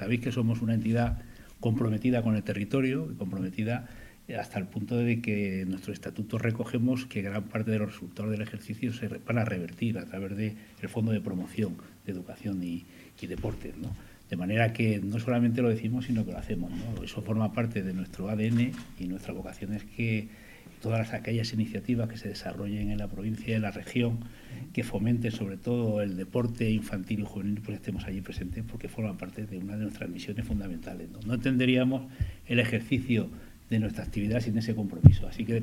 Sabéis que somos una entidad comprometida con el territorio, comprometida hasta el punto de que en nuestro estatuto recogemos que gran parte de los resultados del ejercicio se van a revertir a través del Fondo de Promoción de Educación y Deportes, ¿no? De manera que no solamente lo decimos, sino que lo hacemos, ¿no? Eso forma parte de nuestro ADN y nuestra vocación es que todas aquellas iniciativas que se desarrollen en la provincia y en la región, que fomenten sobre todo el deporte infantil y juvenil, pues estemos allí presentes porque forman parte de una de nuestras misiones fundamentales, ¿no? No entenderíamos el ejercicio de nuestra actividad sin ese compromiso. Así que